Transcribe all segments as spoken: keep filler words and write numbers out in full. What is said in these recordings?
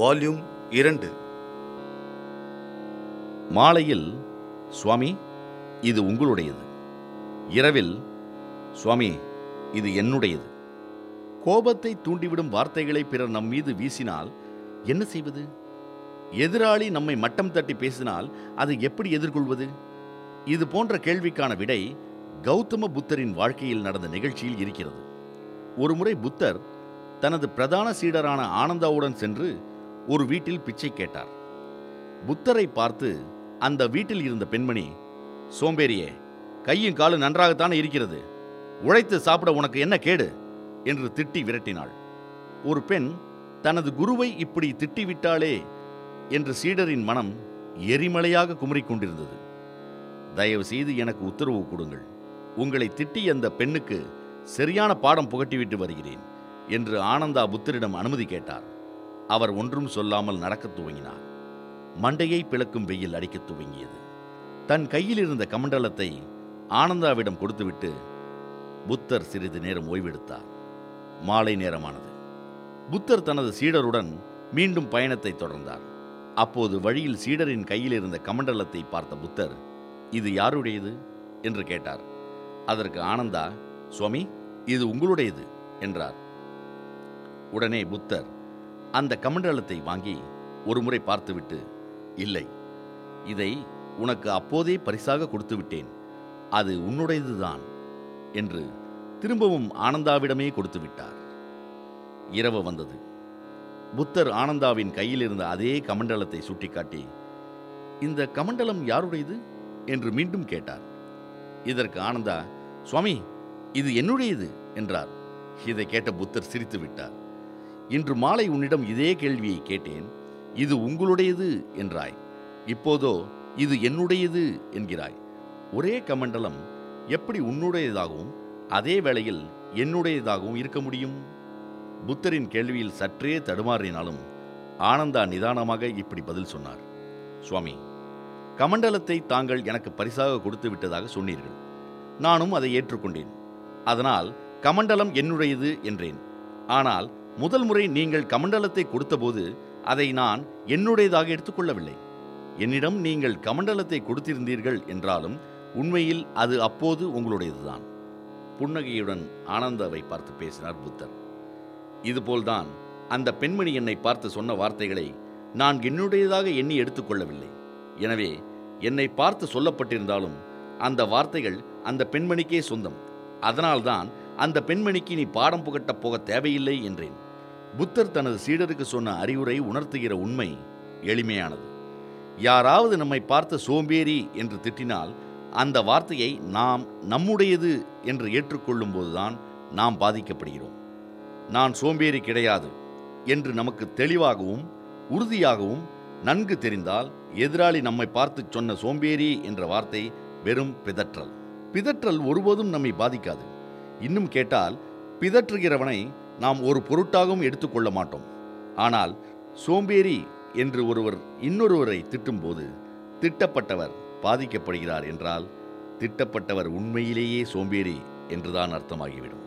Volume இரண்டு. மாலையில், சுவாமி, இது உங்களுடையது. இரவில், சுவாமி, இது என்னுடையது. கோபத்தை தூண்டிவிடும் வார்த்தைகளை பிறர் நம் மீது வீசினால் என்ன செய்வது? எதிராளி நம்மை மட்டம் தட்டி பேசினால் அதை எப்படி எதிர்கொள்வது? இது போன்ற கேள்விக்கான விடை கௌதம புத்தரின் வாழ்க்கையில் நடந்த நிகழ்ச்சியில் இருக்கிறது. ஒருமுறை புத்தர் தனது பிரதான சீடரான ஆனந்தாவுடன் சென்று ஒரு வீட்டில் பிச்சை கேட்டார். புத்தரை பார்த்து அந்த வீட்டில் இருந்த பெண்மணி, சோம்பேறியே, கையும் காலும் நன்றாகத்தானே இருக்கிறது, உழைத்து சாப்பிட உனக்கு என்ன கேடு என்று திட்டி விரட்டினாள். ஒரு பெண் தனது குருவை இப்படி திட்டிவிட்டாளே என்று சீடரின் மனம் எரிமலையாக குமுறிக் கொண்டிருந்தது. தயவு செய்து எனக்கு உத்தரவு கொடுங்கள், உங்களை திட்டி அந்த பெண்ணுக்கு சரியான பாடம் புகட்டிவிட்டு வருகிறேன் என்று ஆனந்தா புத்தரிடம் அனுமதி கேட்டார். அவர் ஒன்றும் சொல்லாமல் நடக்கத் துவங்கினார். மண்டையை பிளக்கும் வெயில் அடிக்கத் துவங்கியது. தன் கையில் இருந்த கமண்டலத்தை ஆனந்தாவிடம் கொடுத்துவிட்டு புத்தர் சிறிது நேரம் ஓய்வெடுத்தார். மாலை நேரமானது. புத்தர் தனது சீடருடன் மீண்டும் பயணத்தை தொடர்ந்தார். அப்போது வழியில் சீடரின் கையில் இருந்த கமண்டலத்தை பார்த்த புத்தர், இது யாருடையது என்று கேட்டார். அதற்கு ஆனந்தா, சுவாமி, இது உங்களுடையது என்றார். உடனே புத்தர் அந்த கமண்டலத்தை வாங்கி ஒருமுறை பார்த்துவிட்டு, இல்லை, இதை உனக்கு அப்போதே பரிசாக கொடுத்து விட்டேன், அது உன்னுடையதுதான் என்று திரும்பவும் ஆனந்தாவிடமே கொடுத்து விட்டார். இரவு வந்தது. புத்தர் ஆனந்தாவின் கையில் இருந்த அதே கமண்டலத்தை சுட்டிக்காட்டி, இந்த கமண்டலம் யாருடையது என்று மீண்டும் கேட்டார். இதற்கு ஆனந்தா, சுவாமி, இது என்னுடையது என்றார். இதை கேட்ட புத்தர் சிரித்து விட்டார். இன்று மாலை உன்னிடம் இதே கேள்வியை கேட்டேன், இது உங்களுடையது என்றாய், இப்போதோ இது என்னுடையது என்கிறாய். ஒரே கமண்டலம் எப்படி உன்னுடையதாகவும் அதே வேளையில் என்னுடையதாகவும் இருக்க முடியும்? புத்தரின் கேள்வியில் சற்றே தடுமாறினாலும் ஆனந்தா நிதானமாக இப்படி பதில் சொன்னார். சுவாமி, கமண்டலத்தை தாங்கள் எனக்கு பரிசாக கொடுத்து விட்டதாக சொன்னீர்கள். நானும் அதை ஏற்றுக்கொண்டேன். அதனால் கமண்டலம் என்னுடையது என்றேன். ஆனால் முதல் முறை நீங்கள் கமண்டலத்தை கொடுத்தபோது அதை நான் என்னுடையதாக எடுத்துக்கொள்ளவில்லை. என்னிடம் நீங்கள் கமண்டலத்தை கொடுத்திருந்தீர்கள் என்றாலும் உண்மையில் அது அப்போது உங்களுடையதுதான். புன்னகையுடன் ஆனந்தாவை பார்த்து பேசினார் புத்தர். இதுபோல்தான் அந்த பெண்மணி என்னை பார்த்து சொன்ன வார்த்தைகளை நான் என்னுடையதாக எண்ணி எடுத்துக்கொள்ளவில்லை. எனவே என்னை பார்த்து சொல்லப்பட்டிருந்தாலும் அந்த வார்த்தைகள் அந்த பெண்மணிக்கே சொந்தம். அதனால்தான் அந்த பெண்மணிக்கு நீ பாடம் புகட்டப் போக தேவையில்லை என்றேன். புத்தர் தனது சீடருக்கு சொன்ன அறிவுரை உணர்த்துகிற உண்மை எளிமையானது. யாராவது நம்மை பார்த்து சோம்பேறி என்று திட்டினால் அந்த வார்த்தையை நாம் நம்முடையது என்று ஏற்றுக்கொள்ளும் போதுதான் நாம் பாதிக்கப்படுகிறோம். நான் சோம்பேறி கிடையாது என்று நமக்கு தெளிவாகவும் உறுதியாகவும் நன்கு தெரிந்தால் எதிராளி நம்மை பார்த்து சொன்ன சோம்பேறி என்ற வார்த்தை வெறும் பிதற்றல். பிதற்றல் ஒருபோதும் நம்மை பாதிக்காது. இன்னும் கேட்டால், பிதற்றுகிறவனை நாம் ஒரு பொருட்டாகவும் எடுத்துக்கொள்ள மாட்டோம். ஆனால் சோம்பேறி என்று ஒருவர் இன்னொருவரை திட்டும்போது திட்டப்பட்டவர் பாதிக்கப்படுகிறார் என்றால் திட்டப்பட்டவர் உண்மையிலேயே சோம்பேறி என்றுதான் அர்த்தமாகிவிடும்.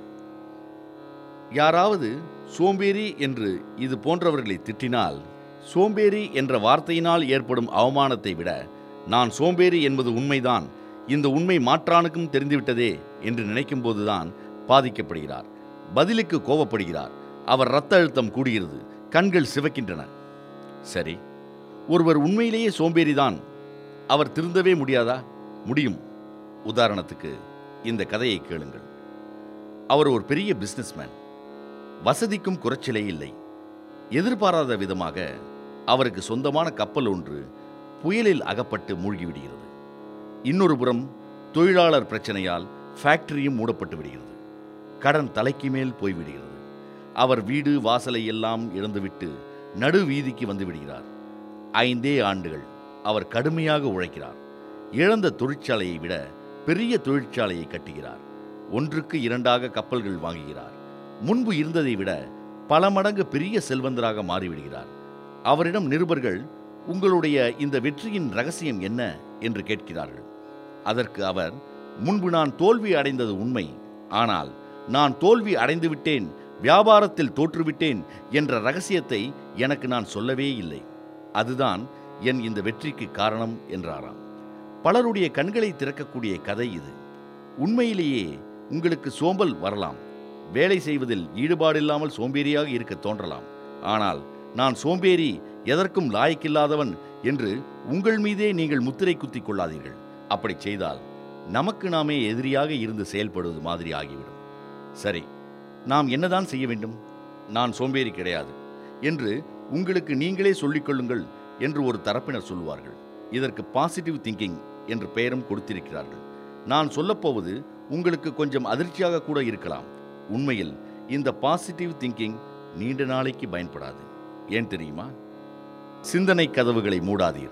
யாராவது சோம்பேறி என்று இது போன்றவர்களை திட்டினால், சோம்பேறி என்ற வார்த்தையினால் ஏற்படும் அவமானத்தை விட, நான் சோம்பேறி என்பது உண்மைதான், இந்த உண்மை மாற்றானுக்கும் தெரிந்துவிட்டதே என்று நினைக்கும் போதுதான் பாதிக்கப்படுகிறார். பதிலுக்கு கோபப்படுகிறார். அவர் இரத்த அழுத்தம் கூடுகிறது, கண்கள் சிவக்கின்றன. சரி, ஒருவர் உண்மையிலேயே சோம்பேறிதான், அவர் திருந்தவே முடியாதா? முடியும். உதாரணத்துக்கு இந்த கதையை கேளுங்கள். அவர் ஒரு பெரிய பிசினஸ்மேன். வசதிக்கும் குறைச்சலே இல்லை. எதிர்பாராத விதமாக அவருக்கு சொந்தமான கப்பல் ஒன்று புயலில் அகப்பட்டு மூழ்கிவிடுகிறது. இன்னொரு புறம் தொழிலாளர் பிரச்சனையால் ஃபேக்டரியும் மூடப்பட்டு விடுகிறது. கடன் தலைக்கு மேல் போய்விடுகிறது. அவர் வீடு வாசலை எல்லாம் இழந்துவிட்டு நடு வீதிக்கு வந்து விடுகிறார். ஐந்தே ஆண்டுகள் அவர் கடுமையாக உழைக்கிறார். இழந்த தொழிற்சாலையை விட பெரிய தொழிற்சாலையை கட்டுகிறார். ஒன்றுக்கு இரண்டாக கப்பல்கள் வாங்குகிறார். முன்பு இருந்ததை விட பல மடங்கு பெரிய செல்வந்தராக மாறிவிடுகிறார். அவரிடம் நிருபர்கள், உங்களுடைய இந்த வெற்றியின் ரகசியம் என்ன என்று கேட்கிறார்கள். அதற்கு அவர், முன்பு நான் தோல்வி அடைந்தது உண்மை, ஆனால் நான் தோல்வி அடைந்துவிட்டேன், வியாபாரத்தில் தோற்றுவிட்டேன் என்ற ரகசியத்தை எனக்கு நான் சொல்லவே இல்லை. அதுதான் என் இந்த வெற்றிக்கு காரணம் என்றாராம். பலருடைய கண்களை திறக்கக்கூடிய கதை இது. உண்மையிலேயே உங்களுக்கு சோம்பல் வரலாம், வேலை செய்வதில் ஈடுபாடில்லாமல் சோம்பேறியாக இருக்க தோன்றலாம். ஆனால் நான் சோம்பேறி, எதற்கும் லாயக்கில்லாதவன் என்று உங்கள் மீதே நீங்கள் முத்திரை குத்திக் கொள்ளாதீர்கள். அப்படி செய்தால் நமக்கு நாமே எதிரியாக இருந்து செயல்படுவது மாதிரி ஆகிவிடும். சரி, நாம் என்னதான் செய்ய வேண்டும்? நான் சோம்பேறி கிடையாது என்று உங்களுக்கு நீங்களே சொல்லிக்கொள்ளுங்கள் என்று ஒரு தரப்பினர் சொல்லுவார்கள். இதற்கு பாசிட்டிவ் திங்கிங் என்று பெயரும் கொடுத்திருக்கிறார்கள். நான் சொல்லப்போவது உங்களுக்கு கொஞ்சம் அதிர்ச்சியாக கூட இருக்கலாம். உண்மையில் இந்த பாசிட்டிவ் திங்கிங் நீண்ட நாளைக்கு பயன்படாது. ஏன் தெரியுமா? சிந்தனை கதவுகளை மூடாதீர்.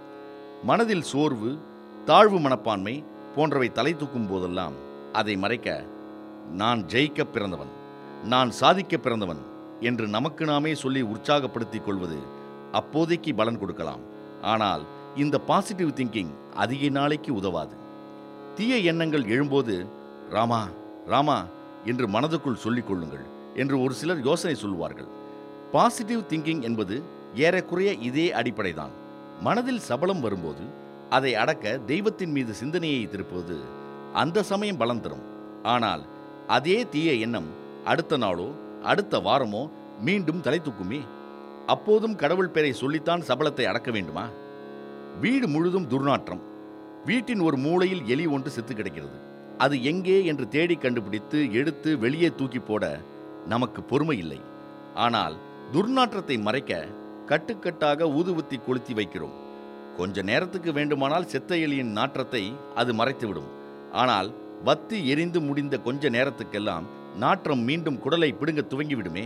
மனதில் சோர்வு, தாழ்வு மனப்பான்மை போன்றவை தலை தூக்கும் போதெல்லாம் அதை மறைக்க நான் ஜெயிக்க பிறந்தவன், நான் சாதிக்க பிறந்தவன் என்று நமக்கு நாமே சொல்லி உற்சாகப்படுத்திக் கொள்வது அப்போதைக்கு பலன் கொடுக்கலாம். ஆனால் இந்த பாசிட்டிவ் திங்கிங் அதிக நாளைக்கு உதவாது. தீய எண்ணங்கள் எழும்போது ராமா ராமா என்று மனதுக்குள் சொல்லிக் கொள்ளுங்கள் என்று ஒரு சிலர் யோசனை சொல்லுவார்கள். பாசிட்டிவ் திங்கிங் என்பது ஏறக்குறைய இதே அடிப்படைதான். மனதில் சபலம் வரும்போது அதை அடக்க தெய்வத்தின் மீது சிந்தனையை திருப்புவது அந்த சமயம் பலம் தரும். ஆனால் அதே தீய எண்ணம் அடுத்த நாளோ அடுத்த வாரமோ மீண்டும் தலை தூக்குமே. அப்போதும் கடவுள் பெயரை சொல்லித்தான் சபலத்தை அடக்க வேண்டுமா? வீடு முழுதும் துர்நாற்றம். வீட்டின் ஒரு மூலையில் எலி ஒன்று செத்து கிடக்கிறது. அது எங்கே என்று தேடி கண்டுபிடித்து எடுத்து வெளியே தூக்கி போட நமக்கு பொறுமை இல்லை. ஆனால் துர்நாற்றத்தை மறைக்க கட்டுக்கட்டாக ஊதுவத்தி கொளுத்தி வைக்கிறோம். கொஞ்ச நேரத்துக்கு வேண்டுமானால் செத்த எலியின் நாற்றத்தை அது மறைத்துவிடும். ஆனால் வத்தி எரிந்து முடிந்த கொஞ்ச நேரத்துக்கெல்லாம் நாற்றம் மீண்டும் குடலை பிடுங்க துவங்கிவிடுமே.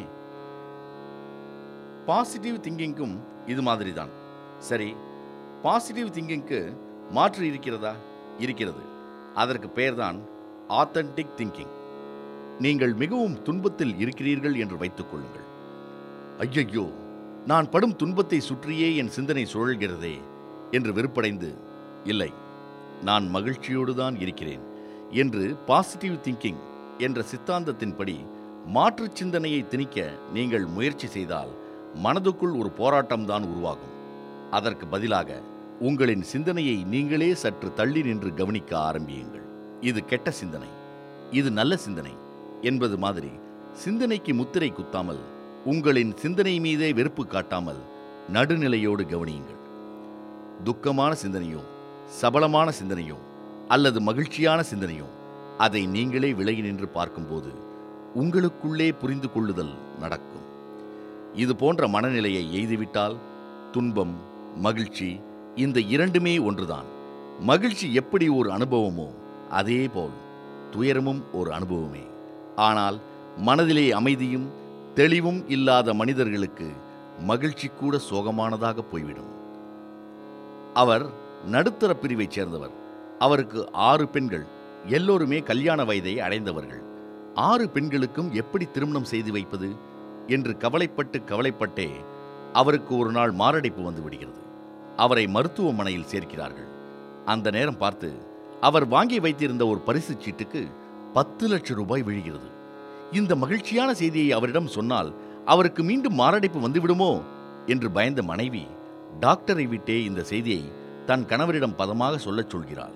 பாசிட்டிவ் திங்கிங்கும் இது மாதிரிதான். சரி, பாசிட்டிவ் திங்கிங்க்கு மாற்று இருக்கிறதா? இருக்கிறது. அதற்கு பெயர்தான் ஆத்தென்டிக் திங்கிங். நீங்கள் மிகவும் துன்பத்தில் இருக்கிறீர்கள் என்று வைத்துக் கொள்ளுங்கள். ஐயையோ, நான் படும் துன்பத்தை சுற்றியே என் சிந்தனை சுழல்கிறதே என்று வெறுப்படைந்து, இல்லை, நான் மகிழ்ச்சியோடு தான் இருக்கிறேன் என்று பாசிட்டிவ் திங்கிங் என்ற சித்தாந்தத்தின்படி மாற்று சிந்தனையை திணிக்க நீங்கள் முயற்சி செய்தால் மனதுக்குள் ஒரு போராட்டம்தான் உருவாகும். அதற்கு பதிலாக உங்களின் சிந்தனையை நீங்களே சற்று தள்ளி நின்று கவனிக்க ஆரம்பியுங்கள். இது கெட்ட சிந்தனை, இது நல்ல சிந்தனை என்பது மாதிரி சிந்தனைக்கு முத்திரை குத்தாமல், உங்களின் சிந்தனை மீதே வெறுப்பு காட்டாமல் நடுநிலையோடு கவனியுங்கள். துக்கமான சிந்தனையோ, சபலமான சிந்தனையோ அல்லது மகிழ்ச்சியான சிந்தனையோ, அதை நீங்களே விலகி நின்று பார்க்கும்போது உங்களுக்குள்ளே புரிந்து கொள்ளுதல் நடக்கும். இது போன்ற மனநிலையை எய்துவிட்டால் துன்பம், மகிழ்ச்சி இந்த இரண்டுமே ஒன்றுதான். மகிழ்ச்சி எப்படி ஒரு அனுபவமோ அதேபோல் துயரமும் ஒரு அனுபவமே. ஆனால் மனதிலே அமைதியும் தெளிவும் இல்லாத மனிதர்களுக்கு மகிழ்ச்சி கூட சோகமானதாக போய்விடும். அவர் நடுத்தர பிரிவைச் சேர்ந்தவர். அவருக்கு ஆறு பெண்கள், எல்லோருமே கல்யாண வயதை அடைந்தவர்கள். ஆறு பெண்களுக்கும் எப்படி திருமணம் செய்து வைப்பது என்று கவலைப்பட்டு கவலைப்பட்டே அவருக்கு ஒரு நாள் மாரடைப்பு வந்து விடுகிறது. அவரை மருத்துவமனையில் சேர்க்கிறார்கள். அந்த நேரம் பார்த்து அவர் வாங்கி வைத்திருந்த ஒரு பரிசு சீட்டுக்கு பத்து லட்சம் ரூபாய் விழுகிறது. இந்த மகிழ்ச்சியான செய்தியை அவரிடம் சொன்னால் அவருக்கு மீண்டும் மாரடைப்பு வந்துவிடுமோ என்று பயந்த மனைவி டாக்டரை விட்டே இந்த செய்தியை தன் கணவரிடம் பதமாக சொல்லச் சொல்கிறாள்.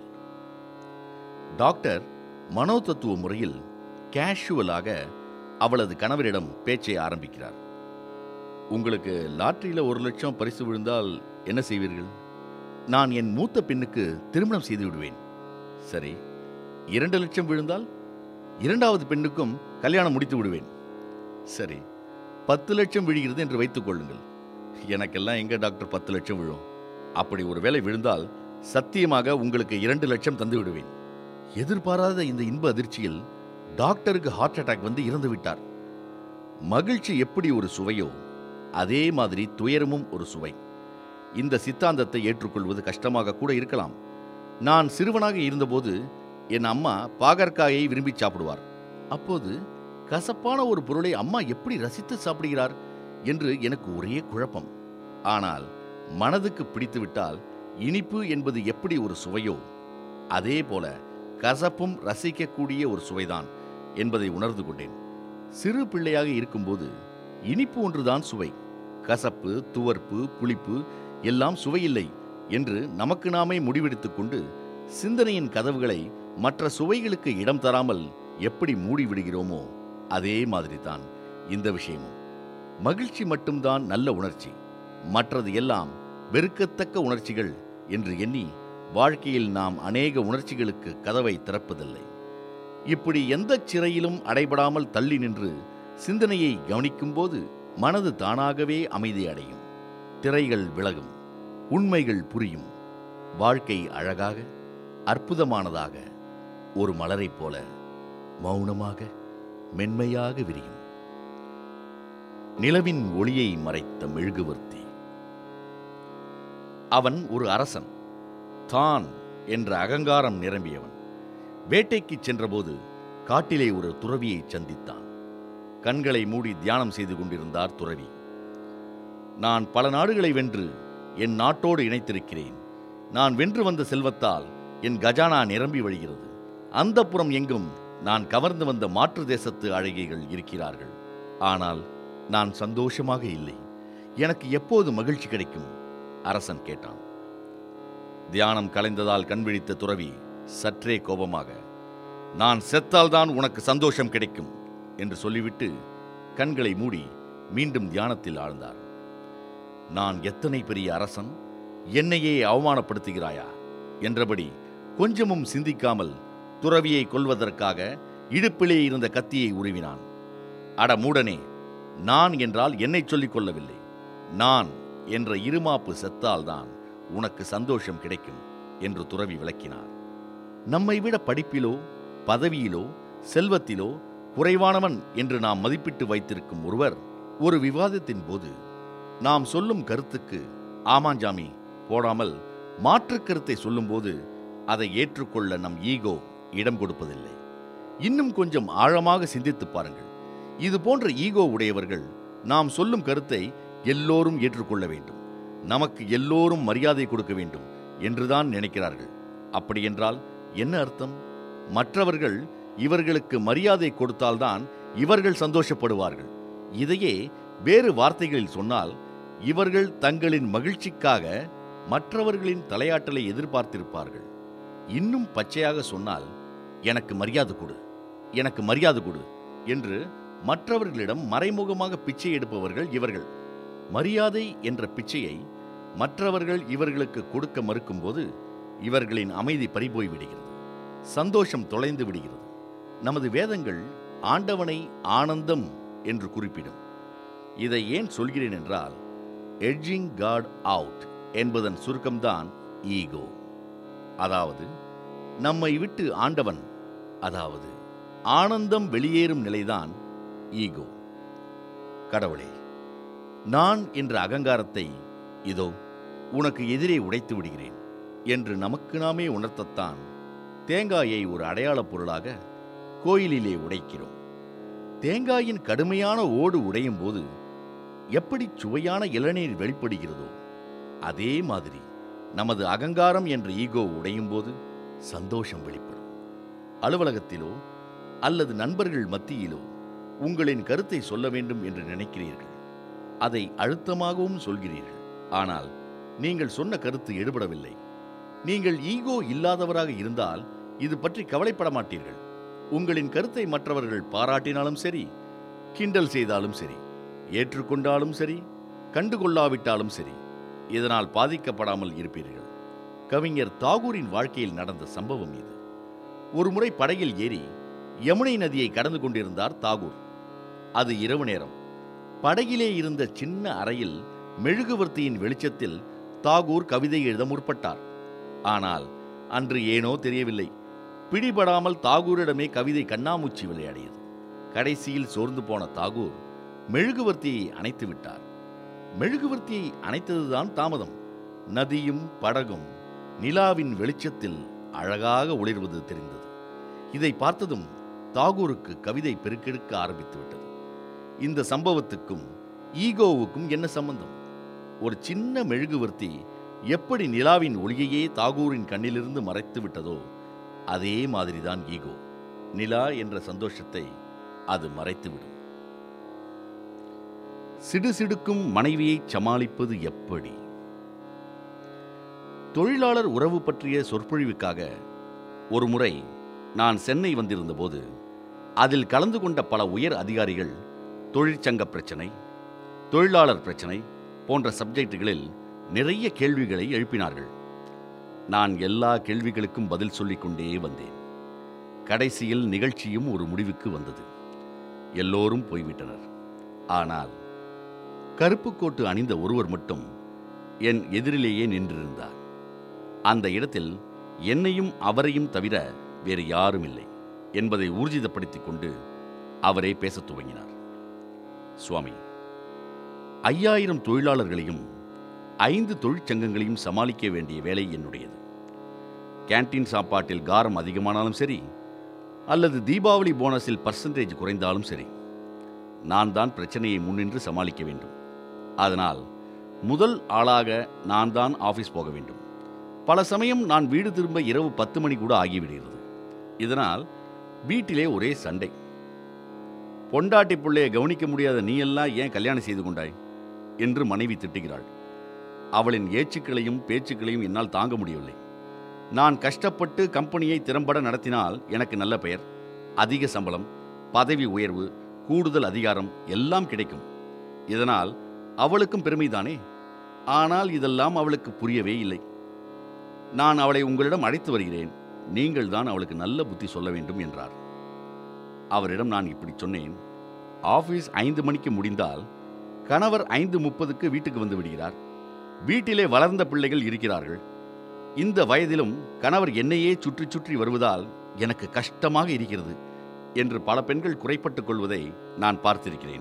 டாக்டர் மனோதத்துவ முறையில் கேஷுவலாக அவளது கணவரிடம் பேச்சை ஆரம்பிக்கிறார். உங்களுக்கு லாட்டரியில் ஒரு லட்சம் பரிசு விழுந்தால் என்ன செய்வீர்கள்? நான் என் மூத்த பெண்ணுக்கு திருமணம் செய்து விடுவேன். சரி, இரண்டு லட்சம் விழுந்தால் இரண்டாவது பெண்ணுக்கும் கல்யாணம் முடித்து விடுவேன். சரி, பத்து லட்சம் விழுகிறது என்று வைத்துக் கொள்ளுங்கள். எனக்கெல்லாம் எங்க டாக்டர் பத்து லட்சம் விழும்? அப்படி ஒரு வேளை விழுந்தால் சத்தியமாக உங்களுக்கு இரண்டு லட்சம் தந்து விடுவேன். எதிர்பாராத இந்த இன்ப அதிர்ச்சியில் டாக்டருக்கு ஹார்ட் அட்டாக் வந்து இறந்து விட்டார். மகிழ்ச்சி எப்படி ஒரு சுவையோ அதே மாதிரி துயரமும் ஒரு சுவை. இந்த சித்தாந்தத்தை ஏற்றுக்கொள்வது கஷ்டமாக கூட இருக்கலாம். நான் சிறுவனாக இருந்தபோது என் அம்மா பாகற்காயை விரும்பி சாப்பிடுவார். அப்போது கசப்பான ஒரு பொருளை அம்மா எப்படி ரசித்து சாப்பிடுகிறார் என்று எனக்கு ஒரே குழப்பம். ஆனால் மனதுக்கு பிடித்துவிட்டால் இனிப்பு என்பது எப்படி ஒரு சுவையோ அதே போல கசப்பும் ரசிக்கக்கூடிய ஒரு சுவைதான் என்பதை உணர்ந்து கொண்டேன். சிறு பிள்ளையாக இருக்கும்போது இனிப்பு ஒன்றுதான் சுவை, கசப்பு, துவர்ப்பு, புளிப்பு எல்லாம் சுவையில்லை என்று நமக்கு நாமே முடிவெடுத்துக் கொண்டு சிந்தனையின் கதவுகளை மற்ற சுவைகளுக்கு இடம் தராமல் எப்படி மூடிவிடுகிறோமோ அதே மாதிரிதான் இந்த விஷயமும். மகிழ்ச்சி மட்டும்தான் நல்ல உணர்ச்சி, மற்றது எல்லாம் வெறுக்கத்தக்க உணர்ச்சிகள் என்று எண்ணி வாழ்க்கையில் நாம் அநேக உணர்ச்சிகளுக்கு கதவை திறப்பதில்லை. இப்படி எந்த சிறையிலும் அடைபடாமல் தள்ளி நின்று சிந்தனையை கவனிக்கும்போது மனது தானாகவே அமைதி அடையும், திரைகள் விலகும், உண்மைகள் புரியும், வாழ்க்கை அழகாக அற்புதமானதாக ஒரு மலரைப் போல மௌனமாக மென்மையாக விரியும். நிலவின் ஒளியை மறைத்த மெழுகுவர்த்தி. அவன் ஒரு அரசன், தான் என்ற அகங்காரம் நிரம்பியவன். வேட்டைக்கு சென்றபோது காட்டிலே ஒரு துறவியை சந்தித்தான். கண்களை மூடி தியானம் செய்து கொண்டிருந்தார் துறவி. நான் பல நாடுகளை வென்று என் நாட்டோடு இணைத்திருக்கிறேன். நான் வென்று வந்த செல்வத்தால் என் கஜானா நிரம்பி வழிகிறது. அந்தப்புறம் எங்கும் நான் கவர்ந்து வந்த மாற்று தேசத்து அழகிகள் இருக்கிறார்கள். ஆனால் நான் சந்தோஷமாக இல்லை. எனக்கு எப்போது மகிழ்ச்சி கிடைக்கும்? அரசன் கேட்டான். தியானம் கலைந்ததால் கண்விழித்த துறவி சற்றே கோபமாக, நான் செத்தால்தான் உனக்கு சந்தோஷம் கிடைக்கும் என்று சொல்லிவிட்டு கண்களை மூடி மீண்டும் தியானத்தில் ஆழ்ந்தார். நான் எத்தனை பெரிய அரசன், என்னையே அவமானப்படுத்துகிறாயா என்றபடி கொஞ்சமும் சிந்திக்காமல் துறவியை கொல்வதற்காக இடுப்பிலே இருந்த கத்தியை உருவினான். அட மூடனே, நான் என்றால் என்னை சொல்லிக் கொள்ளவில்லை. நான் என்ற இருமாப்பு செத்தால்தான் உனக்கு சந்தோஷம் கிடைக்கும் என்று துறவி விளக்கினார். நம்மை விட படிப்பிலோ பதவியிலோ செல்வத்திலோ குறைவானவன் என்று நாம் மதிப்பிட்டு வைத்திருக்கும் ஒருவர் ஒரு விவாதத்தின் போது நாம் சொல்லும் கருத்துக்கு ஆமாஞ்சாமி போடாமல் மாற்று கருத்தை சொல்லும்போது அதை ஏற்றுக்கொள்ள நம் ஈகோ இடம் கொடுப்பதில்லை. இன்னும் கொஞ்சம் ஆழமாக சிந்தித்து பாருங்கள். இது போன்ற ஈகோ உடையவர்கள் நாம் சொல்லும் கருத்தை எல்லோரும் ஏற்றுக்கொள்ள வேண்டும், நமக்கு எல்லோரும் மரியாதை கொடுக்க வேண்டும் என்றுதான் நினைக்கிறார்கள். அப்படியென்றால் என்ன அர்த்தம்? மற்றவர்கள் இவர்களுக்கு மரியாதை கொடுத்தால்தான் இவர்கள் சந்தோஷப்படுவார்கள். இதையே வேறு வார்த்தைகளில் சொன்னால், இவர்கள் தங்களின் மகிழ்ச்சிக்காக மற்றவர்களின் தலையாட்டலை எதிர்பார்த்திருப்பார்கள். இன்னும் பச்சையாக சொன்னால், எனக்கு மரியாதை கொடு, எனக்கு மரியாதை கொடு என்று மற்றவர்களிடம் மறைமுகமாக பிச்சை எடுப்பவர்கள் இவர்கள். மரியாதை என்ற பிச்சையை மற்றவர்கள் இவர்களுக்கு கொடுக்க மறுக்கும்போது இவர்களின் அமைதி பறிபோய் விடுகிறது, சந்தோஷம் தொலைந்து விடுகிறது. நமது வேதங்கள் ஆண்டவனை ஆனந்தம் என்று குறிப்பிடும். இதை ஏன் சொல்கிறேன் என்றால், எட்ஜிங் காட் அவுட் என்பதன் சுருக்கம்தான் ஈகோ. அதாவது நம்மை விட்டு ஆண்டவன், அதாவது ஆனந்தம் வெளியேறும் நிலைதான் ஈகோ. கடவுளே, நான் என்ற அகங்காரத்தை இதோ உனக்கு எதிரே உடைத்து விடுகிறேன் என்று நமக்கு நாமே உணர்த்தத்தான் தேங்காயை ஒரு அடையாளப் பொருளாக கோயிலிலே உடைக்கிறோம். தேங்காயின் கடுமையான ஓடு உடையும் போது எப்படி சுவையான இளநீர் வெளிப்படுகிறதோ, அதே மாதிரி நமது அகங்காரம் என்ற ஈகோ உடையும் போது சந்தோஷம் வெளிப்படும். அலுவலகத்திலோ அல்லது நண்பர்கள் மத்தியிலோ உங்களின் கருத்தை சொல்ல வேண்டும் என்று நினைக்கிறீர்கள். அதை அழுத்தமாகவும் சொல்கிறீர்கள். ஆனால் நீங்கள் சொன்ன கருத்து எடுபடவில்லை. நீங்கள் ஈகோ இல்லாதவராக இருந்தால் இது பற்றி கவலைப்பட மாட்டீர்கள். உங்களின் கருத்தை மற்றவர்கள் பாராட்டினாலும் சரி, கிண்டல் செய்தாலும் சரி, ஏற்றுக்கொண்டாலும் சரி, கண்டுகொள்ளாவிட்டாலும் சரி, இதனால் பாதிக்கப்படாமல் இருப்பீர்கள். கவிஞர் தாகூரின் வாழ்க்கையில் நடந்த சம்பவம் இது. ஒருமுறை படகில் ஏறி யமுனை நதியை கடந்து கொண்டிருந்தார் தாகூர். அது இரவு நேரம். படகிலே இருந்த சின்ன அறையில் மெழுகுவர்த்தியின் வெளிச்சத்தில் தாகூர் கவிதை எழுத முற்பட்டார். ஆனால் அன்று ஏனோ தெரியவில்லை, பிடிபடாமல் தாகூரிடமே கவிதை கண்ணாமூச்சி விளையாடியது. கடைசியில் சோர்ந்து போன தாகூர் மெழுகுவர்த்தியை அணைத்து விட்டார். மெழுகுவர்த்தியை அணைத்ததுதான் தாமதம். நதியும் படகும் நிலாவின் வெளிச்சத்தில் அழகாக ஒளிர்வது தெரிந்தது. இதை பார்த்ததும் தாகூருக்கு கவிதை பெருக்கெடுக்க ஆரம்பித்து விட்டது. இந்த சம்பவத்துக்கும் ஈகோவுக்கும் என்ன சம்பந்தம்? ஒரு சின்ன மெழுகுவர்த்தி எப்படி நிலாவின் ஒளியையே தாகூரின் கண்ணிலிருந்து மறைத்து விட்டதோ, அதே மாதிரிதான் ஈகோ. நிலா என்ற சந்தோஷத்தை அது மறைத்துவிடும். சிடுசிடுக்கும் மனைவியை சமாளிப்பது எப்படி? தொழிலாளர் உறவு பற்றிய சொற்பொழிவுக்காக ஒரு முறை நான் சென்னை வந்திருந்தபோது அதில் கலந்து கொண்ட பல உயர் அதிகாரிகள் தொழிற்சங்க பிரச்சனை, தொழிலாளர் பிரச்சனை போன்ற சப்ஜெக்டுகளில் நிறைய கேள்விகளை எழுப்பினார்கள். நான் எல்லா கேள்விகளுக்கும் பதில் சொல்லிக் கொண்டே வந்தேன். கடைசியில் நிகழ்ச்சியும் ஒரு முடிவுக்கு வந்தது. எல்லோரும் போய்விட்டனர். ஆனால் கருப்பு கோட்டு அணிந்த ஒருவர் மட்டும் என் எதிரிலேயே நின்றிருந்தார். அந்த இடத்தில் என்னையும் அவரையும் தவிர வேறு யாரும் இல்லை என்பதை ஊர்ஜிதப்படுத்திக் கொண்டு அவரே பேசத் துவங்கினார். சுவாமி, ஐயாயிரம் தொழிலாளர்களையும் ஐந்து தொழிற்சங்கங்களையும் சமாளிக்க வேண்டிய வேலை என்னுடையது. கேன்டீன் சாப்பாட்டில் காரம் அதிகமானாலும் சரி, அல்லது தீபாவளி போனஸில் பர்சன்டேஜ் குறைந்தாலும் சரி, நான் தான் பிரச்சனையை முன்னின்று சமாளிக்க வேண்டும். அதனால் முதல் ஆளாக நான் தான் ஆஃபீஸ் போக வேண்டும். பல சமயம் நான் வீடு திரும்ப இரவு பத்து மணி கூட ஆகிவிடுகிறது. இதனால் வீட்டிலே ஒரே சண்டை. பொண்டாட்டி பிள்ளையை கவனிக்க முடியாத நீ எல்லாம் ஏன் கல்யாணம் செய்து கொண்டாய் என்று மனைவி திட்டுகிறாள். அவளின் ஏச்சுக்களையும் பேச்சுக்களையும் என்னால் தாங்க முடியவில்லை. நான் கஷ்டப்பட்டு கம்பெனியை திறம்பட நடத்தினால் எனக்கு நல்ல பெயர், அதிக சம்பளம், பதவி உயர்வு, கூடுதல் அதிகாரம் எல்லாம் கிடைக்கும். இதனால் அவளுக்கும் பெருமைதானே. ஆனால் இதெல்லாம் அவளுக்கு புரியவே இல்லை. நான் அவளை உங்களிடம் அழைத்து வருகிறேன். நீங்கள் தான் அவளுக்கு நல்ல புத்தி சொல்ல வேண்டும் என்றார். அவரிடம் நான் இப்படி சொன்னேன். ஆஃபீஸ் ஐந்து மணிக்கு முடிந்தால் கணவர் ஐந்து முப்பதுக்கு வீட்டுக்கு வந்து விடுகிறார். வீட்டிலே வளர்ந்த பிள்ளைகள் இருக்கிறார்கள். இந்த வயதிலும் கணவர் என்னையே சுற்றி சுற்றி வருவதால் எனக்கு கஷ்டமாக இருக்கிறது என்று பல பெண்கள் குறைப்பட்டுக் கொள்வதை நான் பார்த்திருக்கிறேன்.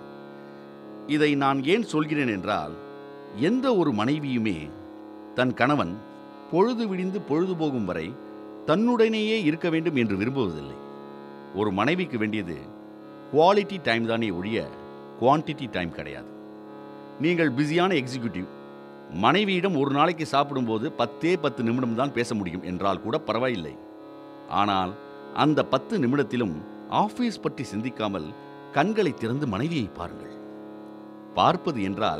இதை நான் ஏன் சொல்கிறேன் என்றால், எந்த ஒரு மனைவியுமே தன் கணவன் பொழுது விடிந்து பொழுது போகும் வரை தன்னுடனேயே இருக்க வேண்டும் என்று விரும்புவதில்லை. ஒரு மனைவிக்கு வேண்டியது குவாலிட்டி டைம் தானே ஒழிய குவான்டிட்டி டைம் கிடையாது. நீங்கள் பிஸியான எக்ஸிக்யூட்டிவ், மனைவியிடம் ஒரு நாளைக்கு சாப்பிடும்போது பத்தே பத்து நிமிடம் தான் பேச முடியும் என்றால் கூட பரவாயில்லை. ஆனால் அந்த பத்து நிமிடத்திலும் ஆஃபீஸ் பற்றி சிந்திக்காமல் கண்களை திறந்து மனைவியை பாருங்கள். பார்ப்பது என்றால்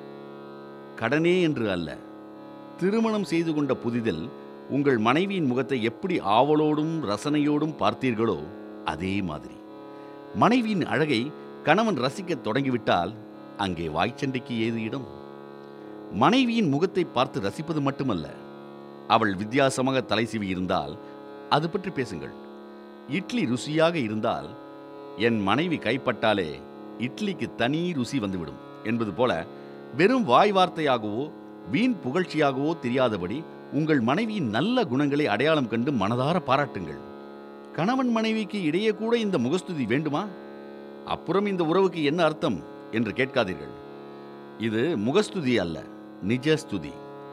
கடனே என்று அல்ல. திருமணம் செய்து கொண்ட புதிதில் உங்கள் மனைவியின் முகத்தை எப்படி ஆவலோடும் ரசனையோடும் பார்த்தீர்களோ அதே மாதிரி மனைவியின் அழகை கணவன் ரசிக்க தொடங்கிவிட்டால் அங்கே வாய்ச்சண்டைக்கு ஏது இடம்? மனைவியின் முகத்தை பார்த்து ரசிப்பது மட்டுமல்ல, அவள் வித்தியாசமாக தலை சீவி இருந்தால் அது பற்றி பேசுங்கள். இட்லி ருசியாக இருந்தால் என் மனைவி கைப்பட்டாலே இட்லிக்கு தனி ருசி வந்துவிடும் என்பது போல வெறும் வாய் வார்த்தையாகவோ வீண் புகழ்ச்சியாகவோ தெரியாதபடி உங்கள் மனைவியின் நல்ல குணங்களை அடையாளம் கண்டு மனதார பாராட்டுங்கள். கணவன் மனைவிக்கு இடையே கூட இந்த முகஸ்துதி வேண்டுமா? அப்புறம் இந்த உறவுக்கு என்ன அர்த்தம் என்று கேட்காதீர்கள். இது முகஸ்துதி அல்ல, நிஜஸ்துதி.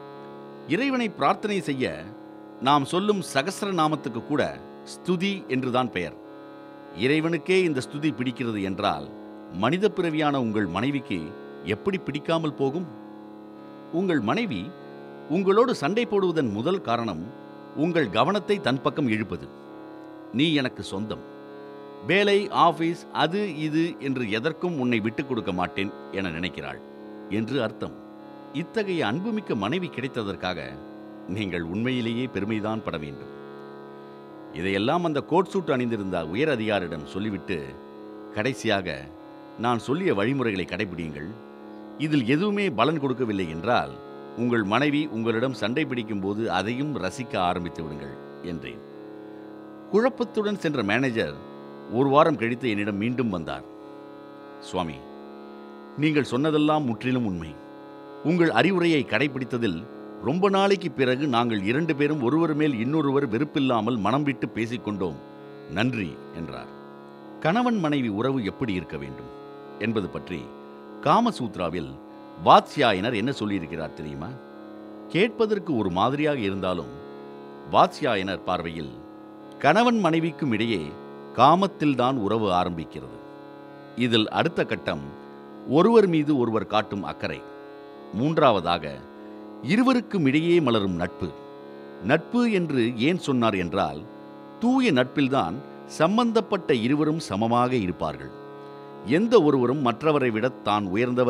இறைவனை பிரார்த்தனை செய்ய நாம் சொல்லும் சகஸ்ர நாமத்துக்கு கூட ஸ்துதி என்றுதான் பெயர். இறைவனுக்கே இந்த ஸ்துதி பிடிக்கிறது என்றால் மனித பிறவியான உங்கள் மனைவிக்கு எப்படி பிடிக்காமல் போகும்? உங்கள் மனைவி உங்களோடு சண்டை போடுவதன் முதல் காரணம் உங்கள் கவனத்தை தன் பக்கம் இழுப்பது. நீ எனக்கு சொந்தம், வேலை, ஆபீஸ், அது இது என்று எதற்கும் உன்னை விட்டுக் கொடுக்க மாட்டேன் என நினைக்கிறாள் என்று அர்த்தம். இத்தகைய அன்புமிக்க மனைவி கிடைத்ததற்காக நீங்கள் உண்மையிலேயே பெருமைதான் பட வேண்டும். இதையெல்லாம் அந்த கோட் சூட் அணிந்திருந்த உயர் அதிகாரியிடம் சொல்லிவிட்டு கடைசியாக நான் சொல்லிய வழிமுறைகளை கடைபிடியுங்கள். இதில் எதுவுமே பலன் கொடுக்கவில்லை என்றால் உங்கள் மனைவி உங்களிடம் சண்டை பிடிக்கும் போது அதையும் ரசிக்க ஆரம்பித்து விடுங்கள் என்றேன். குழப்பத்துடன் சென்ற மேனேஜர் ஒரு வாரம் கழித்து என்னிடம் மீண்டும் வந்தார். சுவாமி, நீங்கள் சொன்னதெல்லாம் முற்றிலும் உண்மை. உங்கள் அறிவுரையை கடைபிடித்ததில் ரொம்ப நாளைக்கு பிறகு நாங்கள் இரண்டு பேரும் ஒருவர் மேல் இன்னொருவர் வெறுப்பில்லாமல் மனம் விட்டு பேசிக்கொண்டோம். நன்றி என்றார். கணவன் மனைவி உறவு எப்படி இருக்க வேண்டும் என்பது பற்றி காமசூத்ராவில் வாத்ஸ்யாயனர் என்ன சொல்லியிருக்கிறார் தெரியுமா? கேட்பதற்கு ஒரு மாதிரியாக இருந்தாலும் வாத்ஸ்யாயனர் பார்வையில் கணவன் மனைவிக்கும் இடையே காமத்தில்தான் உறவு ஆரம்பிக்கிறது. இதில் அடுத்த கட்டம் ஒருவர் மீது ஒருவர் காட்டும் அக்கறை. மூன்றாவதாக இருவருக்கும் இடையே மலரும் நட்பு. நட்பு என்று ஏன் சொன்னார் என்றால், தூய நட்பில்தான் சம்பந்தப்பட்ட இருவரும் சமமாக இருப்பார்கள். எந்த ஒருவரும் மற்றவரை விட தான் உயர்ந்தவர்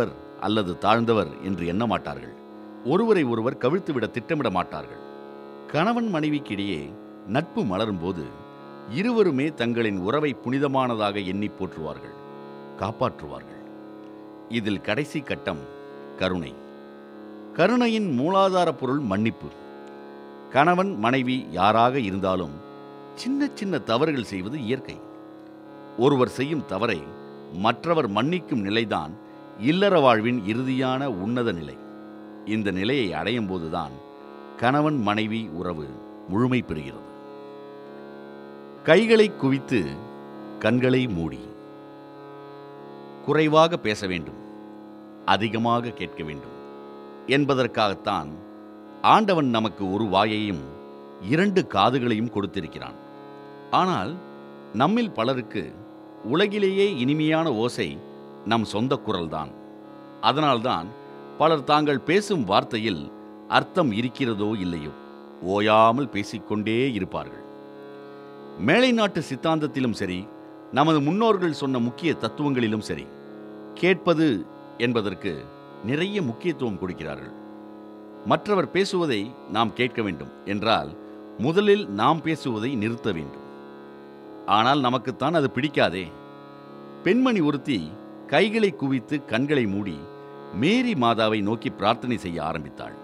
அல்லது தாழ்ந்தவர் என்று எண்ண மாட்டார்கள். ஒருவரை ஒருவர் கவிழ்த்துவிட திட்டமிட மாட்டார்கள். கணவன் மனைவிக்கிடையே நட்பு மலரும்போது இருவருமே தங்களின் உறவை புனிதமானதாக எண்ணி போற்றுவார்கள், காப்பாற்றுவார்கள். இதில் கடைசி கட்டம் கருணை. கருணையின் மூலாதார பொருள் மன்னிப்பு. கணவன் மனைவி யாராக இருந்தாலும் சின்ன சின்ன தவறுகள் செய்வது இயற்கை. ஒருவர் செய்யும் தவறை மற்றவர் மன்னிக்கும் நிலைதான் இல்லற வாழ்வின் இறுதியான உன்னத நிலை. இந்த நிலையை அடையும் போதுதான் கணவன் மனைவி உறவு முழுமை பெறுகிறது. கைகளை குவித்து கண்களை மூடி. குறைவாக பேச வேண்டும், அதிகமாக கேட்க வேண்டும் என்பதற்காகத்தான் ஆண்டவன் நமக்கு ஒரு வாயையும் இரண்டு காதுகளையும் கொடுத்திருக்கிறான். ஆனால் நம்மில் பலருக்கு உலகிலேயே இனிமையான ஓசை நம் சொந்த குரல்தான். அதனால்தான் பலர் தாங்கள் பேசும் வார்த்தையில் அர்த்தம் இருக்கிறதோ இல்லையோ ஓயாமல் பேசிக்கொண்டே இருப்பார்கள். மேலை நாட்டு சித்தாந்தத்திலும் சரி, நமது முன்னோர்கள் சொன்ன முக்கிய தத்துவங்களிலும் சரி, கேட்பது என்பதற்கு நிறைய முக்கியத்துவம் கொடுக்கிறார்கள். மற்றவர் பேசுவதை நாம் கேட்க வேண்டும் என்றால் முதலில் நாம் பேசுவதை நிறுத்த வேண்டும். ஆனால் நமக்குத்தான் அது பிடிக்காதே. பெண்மணி ஒருத்தி கைகளை குவித்து கண்களை மூடி மேரி மாதாவை நோக்கி பிரார்த்தனை செய்ய ஆரம்பித்தாள்.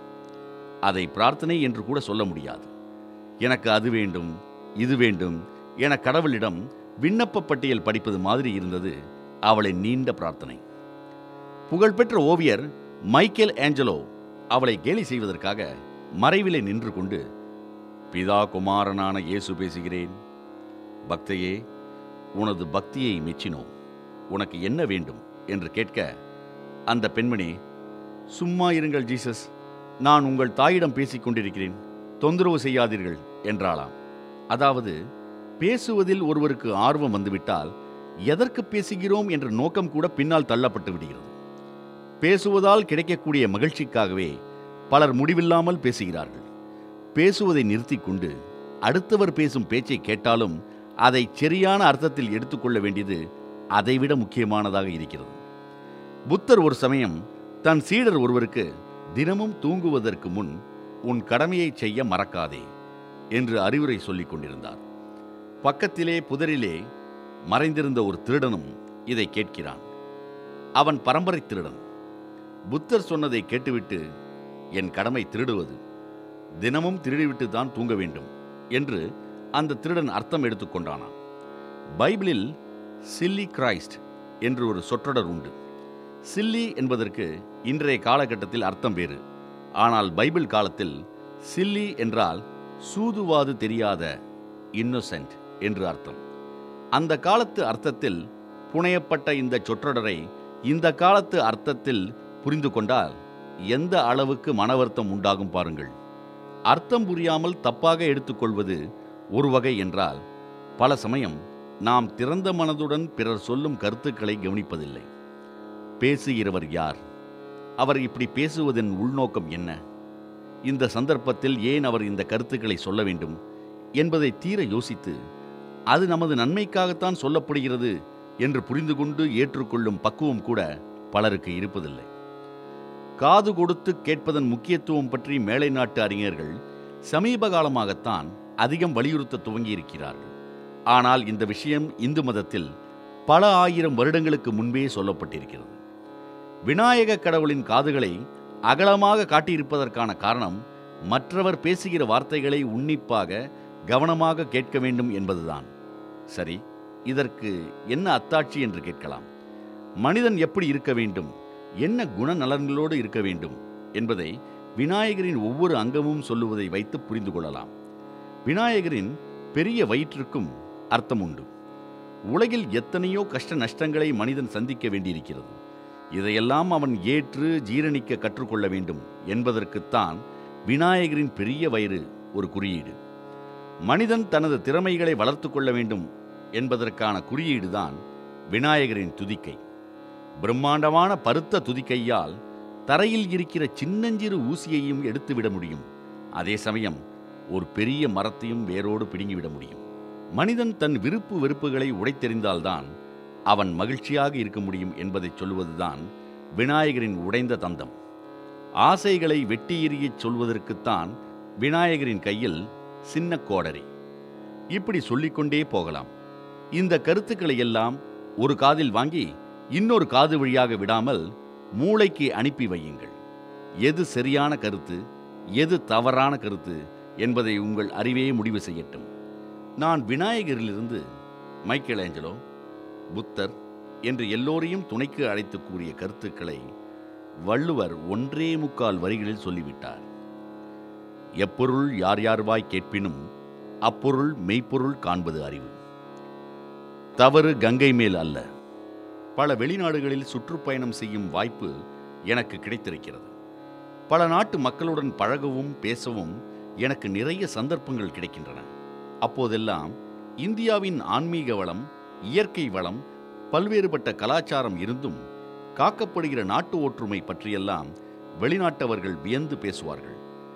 அதை பிரார்த்தனை என்று கூட சொல்ல முடியாது. எனக்கு அது வேண்டும், இது வேண்டும் என கடவுளிடம் விண்ணப்ப பட்டியல் படிப்பது மாதிரி இருந்தது அவளின் நீண்ட பிரார்த்தனை. புகழ்பெற்ற ஓவியர் மைக்கேல் ஏஞ்சலோ அவளை கேலி செய்வதற்காக மறைவிலே நின்று கொண்டு, பிதா குமாரனான இயேசு பேசுகிறேன், பக்தையே, உனது பக்தியை மெச்சினோம், உனக்கு என்ன வேண்டும் என்று கேட்க, அந்த பெண்மணி, சும்மா இருங்கள் ஜீசஸ், நான் உங்கள் தாயிடம் பேசிக் கொண்டிருக்கிறேன், தொந்தரவு செய்யாதீர்கள் என்றாளாம். அதாவது பேசுவதில் ஒருவருக்கு ஆர்வம் வந்துவிட்டால் எதற்கு பேசுகிறோம் என்ற நோக்கம் கூட பின்னால் தள்ளப்பட்டு விடுகிறது. பேசுவதால் கிடைக்கக்கூடிய மகிழ்ச்சிக்காகவே பலர் முடிவில்லாமல் பேசுகிறார்கள். பேசுவதை நிறுத்தி கொண்டு அடுத்தவர் பேசும் பேச்சை கேட்டாலும் அதை சரியான அர்த்தத்தில் எடுத்துக்கொள்ள வேண்டியது அதைவிட முக்கியமானதாக இருக்கிறது. புத்தர் ஒரு சமயம் தன் சீடர் ஒருவருக்கு தினமும் தூங்குவதற்கு முன் உன் கடமையை செய்ய மறக்காதே என்று அறிவுரை சொல்லிக் கொண்டிருந்தார். பக்கத்திலே புதரிலே மறைந்திருந்த ஒரு திருடனும் இதை கேட்கிறான். அவன் பரம்பரை திருடன். புத்தர் சொன்னதை கேட்டுவிட்டு, என் கடமை திருடுவது, தினமும் திருடிவிட்டு தான் தூங்க வேண்டும் என்று அந்த திருடன் அர்த்தம் எடுத்துக்கொண்டானான். பைபிளில் சில்லி கிரைஸ்ட் என்று ஒரு சொற்றொடர் உண்டு. சில்லி என்பதற்கு இன்றைய காலகட்டத்தில் அர்த்தம் வேறு. ஆனால் பைபிள் காலத்தில் சில்லி என்றால் சூதுவாது தெரியாத, இன்னோசென்ட் என்று அர்த்தம். அந்த காலத்து அர்த்தத்தில் புனையப்பட்ட இந்த சொற்றொடரை இந்த காலத்து அர்த்தத்தில் புரிந்து கொண்டால் எந்த அளவுக்கு மன வருத்தம் உண்டாகும் பாருங்கள். அர்த்தம் புரியாமல் தப்பாக எடுத்துக்கொள்வது ஒரு வகை என்றால், பல சமயம் நாம் திறந்த மனதுடன் பிறர் சொல்லும் கருத்துக்களை கவனிப்பதில்லை. பேசுகிறவர் யார்? அவர் இப்படி பேசுவதன் உள்நோக்கம் என்ன? இந்த சந்தர்ப்பத்தில் ஏன் அவர் இந்த கருத்துக்களை சொல்ல வேண்டும் என்பதை தீர யோசித்து, அது நமது நன்மைக்காகத்தான் சொல்லப்படுகிறது என்று புரிந்து கொண்டு ஏற்றுக்கொள்ளும் பக்குவம் கூட பலருக்கு இருப்பதில்லை. காது கொடுத்து கேட்பதன் முக்கியத்துவம் பற்றி மேலை நாட்டு அறிஞர்கள் சமீப காலமாகத்தான் அதிகம் வலியுறுத்த துவங்கியிருக்கிறார்கள். ஆனால் இந்த விஷயம் இந்து மதத்தில் பல ஆயிரம் வருடங்களுக்கு முன்பே சொல்லப்பட்டிருக்கிறது. விநாயக கடவுளின் காதுகளை அகலமாக காட்டியிருப்பதற்கான காரணம் மற்றவர் பேசுகிற வார்த்தைகளை உன்னிப்பாக கவனமாக கேட்க வேண்டும் என்பதுதான். சரி, இதற்கு என்ன அத்தாட்சி என்று கேட்கலாம். மனிதன் எப்படி இருக்க வேண்டும், என்ன குணநலன்களோடு இருக்க வேண்டும் என்பதை விநாயகரின் ஒவ்வொரு அங்கமும் சொல்லுவதை வைத்து புரிந்து கொள்ளலாம். விநாயகரின் பெரிய வயிற்றுக்கும் அர்த்தம் உண்டு. உலகில் எத்தனையோ கஷ்ட நஷ்டங்களை மனிதன் சந்திக்க வேண்டியிருக்கிறது. இதையெல்லாம் அவன் ஏற்று ஜீரணிக்க கற்றுக்கொள்ள வேண்டும் என்பதற்குத்தான் விநாயகரின் பெரிய வயிறு ஒரு குறியீடு. மனிதன் தனது திறமைகளை வளர்த்து கொள்ள வேண்டும் என்பதற்கான குறியீடுதான் விநாயகரின் துதிக்கை. பிரம்மாண்டமான பருத்த துதிக்கையால் தரையில் இருக்கிற சின்னஞ்சிறு ஊசியையும் எடுத்துவிட முடியும். அதே சமயம் ஒரு பெரிய மரத்தையும் வேரோடு பிடுங்கிவிட முடியும். மனிதன் தன் விருப்பு வெறுப்புகளை உடைத்தெறிந்தால்தான் அவன் மகிழ்ச்சியாக இருக்க முடியும் என்பதை சொல்லுவதுதான் விநாயகரின் உடைந்த தந்தம். ஆசைகளை வெட்டி எறியச் சொல்வதற்குத்தான் விநாயகரின் கையில் சின்ன கோடரி. இப்படி சொல்லிக்கொண்டே போகலாம். இந்த கருத்துக்களை எல்லாம் ஒரு காதில் வாங்கி இன்னொரு காது வழியாக விடாமல் மூளைக்கு அனுப்பி வையுங்கள். எது சரியான கருத்து, எது தவறான கருத்து என்பதை உங்கள் அறிவே முடிவு செய்யட்டும். நான் விநாயகரிலிருந்து மைக்கேல் ஏஞ்சலோ, புத்தர் என்று எல்லோரையும் துணைக்கு அழைத்து கூறிய கருத்துக்களை வள்ளுவர் ஒன்றே முக்கால் வரிகளில் சொல்லிவிட்டார். எப்பொருள் யார் யார்வாய் கேட்பினும் அப்பொருள் மெய்ப்பொருள் காண்பது அறிவு. தவறு கங்கை மேல் அல்ல. பல வெளிநாடுகளில் சுற்றுப்பயணம் செய்யும் வாய்ப்பு எனக்கு கிடைத்திருக்கிறது. பல நாட்டு மக்களுடன் பழகவும் பேசவும் எனக்கு நிறைய சந்தர்ப்பங்கள் கிடைக்கின்றன. அப்போதெல்லாம் இந்தியாவின் ஆன்மீக வளம், இயற்கை வளம், பல்வேறுபட்ட கலாச்சாரம் இருந்தும் காக்கப்படுகிற நாட்டு ஒற்றுமை பற்றியெல்லாம் வெளிநாட்டவர்கள் வியந்து பேசுவார்கள்.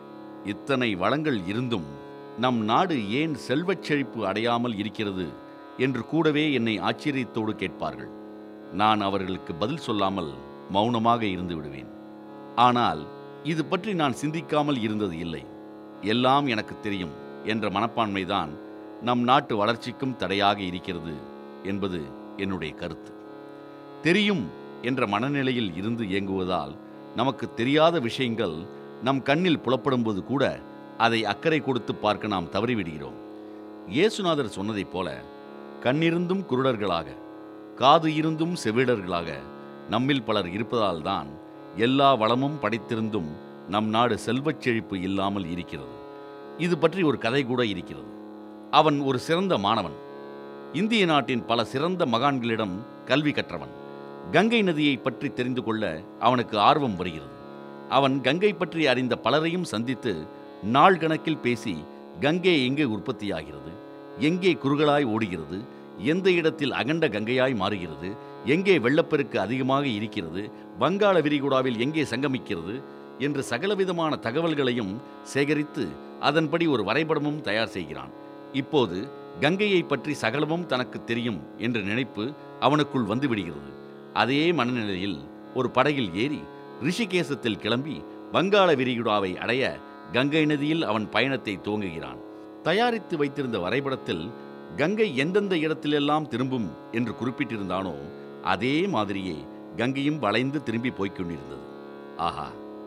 இத்தனை வளங்கள் இருந்தும் நம் நாடு ஏன் செல்வச் செழிப்பு அடையாமல் இருக்கிறது என்று கூடவே என்னை ஆச்சரியத்தோடு கேட்பார்கள். நான் அவர்களுக்கு பதில் சொல்லாமல் மௌனமாக இருந்து விடுவேன். ஆனால் இது பற்றி நான் சிந்திக்காமல் இருந்தது இல்லை. எல்லாம் எனக்கு தெரியும் என்ற மனப்பான்மைதான் நம் நாட்டு வளர்ச்சிக்கும் தடையாக இருக்கிறது என்பது என்னுடைய கருத்து. தெரியும் என்ற மனநிலையில் இருந்து இயங்குவதால் நமக்கு தெரியாத விஷயங்கள் நம் கண்ணில் புலப்படும்போது கூட அதை அக்கறை கொடுத்து பார்க்க நாம் தவறிவிடுகிறோம். இயேசுநாதர் சொன்னதைப் போல, கண்ணிருந்தும் குருடர்களாக, காது இருந்தும் செவிடர்களாக நம்மில் பலர் இருப்பதால் தான் எல்லா வளமும் படைத்திருந்தும் நம் நாடு செல்வச் செழிப்பு இல்லாமல் இருக்கிறது. இது பற்றி ஒரு கதை கூட இருக்கிறது. அவன் ஒரு சிறந்த மாணவன். இந்திய நாட்டின் பல சிறந்த மகான்களிடம் கல்வி கற்றவன். கங்கை நதியை பற்றி தெரிந்து கொள்ள அவனுக்கு ஆர்வம் வருகிறது. அவன் கங்கை பற்றி அறிந்த பலரையும் சந்தித்து நாள் கணக்கில் பேசி, கங்கை எங்கே உற்பத்தியாகிறது, எங்கே குறுகலாய் ஓடுகிறது, எந்த இடத்தில் அகண்ட கங்கையாய் மாறுகிறது, எங்கே வெள்ளப்பெருக்கு அதிகமாக இருக்கிறது, வங்காள விரிகுடாவில் எங்கே சங்கமிக்கிறது என்று சகலவிதமான தகவல்களையும் சேகரித்து அதன்படி ஒரு வரைபடமும் தயார் செய்கிறான். இப்போது கங்கையை பற்றி சகலமும் தனக்கு தெரியும் என்ற நினைப்பு அவனுக்குள் வந்துவிடுகிறது. அதே மனநிலையில் ஒரு படகில் ஏறி ரிஷிகேசத்தில் கிளம்பி வங்காள விரிகுடாவை அடைய கங்கை நதியில் அவன் பயணத்தை துவங்குகிறான். தயாரித்து வைத்திருந்த வரைபடத்தில் கங்கை எந்தெந்த இடத்திலெல்லாம் திரும்பும் என்று குறிப்பிட்டிருந்தானோ அதே மாதிரியே கங்கையும் வளைந்து திரும்பி போய்க்கொண்டிருந்தது. ஆஹா,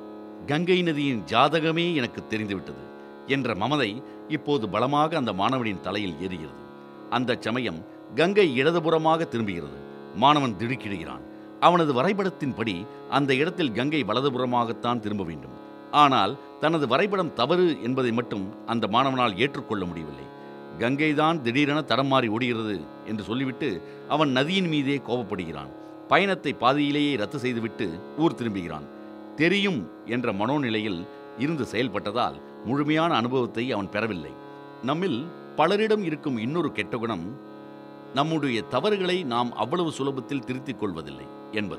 கங்கை நதியின் ஜாதகமே எனக்கு தெரிந்துவிட்டது என்ற மமதை இப்போது பலமாக அந்த மாணவனின் தலையில் ஏறுகிறது. அந்த சமயம் கங்கை இடதுபுறமாக திரும்புகிறது. மாணவன் திடுக்கிடுகிறான். அவனது வரைபடத்தின்படி அந்த இடத்தில் கங்கை வலதுபுறமாகத்தான் திரும்ப வேண்டும். ஆனால் தனது வரைபடம் தவறு என்பதை மட்டும் அந்த மாணவனால் ஏற்றுக்கொள்ள முடியவில்லை. கங்கைதான் திடீரென தடம் மாறி ஓடுகிறது என்று சொல்லிவிட்டு அவன் நதியின் மீதே கோபப்படுகிறான். பயணத்தை பாதியிலேயே ரத்து செய்துவிட்டு ஊர் திரும்புகிறான். தெரியும் என்ற மனோநிலையில் இருந்து செயல்பட்டதால் முழுமையான அனுபவத்தை அவன் பெறவில்லை. நம்மில் பலரிடம் இருக்கும் இன்னொரு கெட்ட குணம், நம்முடைய தவறுகளை நாம் அவ்வளவு சுலபத்தில் திருத்திக் கொள்வதில்லை என்பது.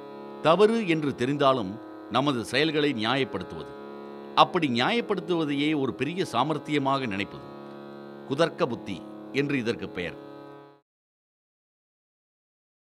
தவறு என்று தெரிந்தாலும் நமது செயல்களை நியாயப்படுத்துவது, அப்படி நியாயப்படுத்துவதையே ஒரு பெரிய சாமர்த்தியமாக நினைப்பது, குதர்க்க புத்தி என்று இதற்கு பெயர்.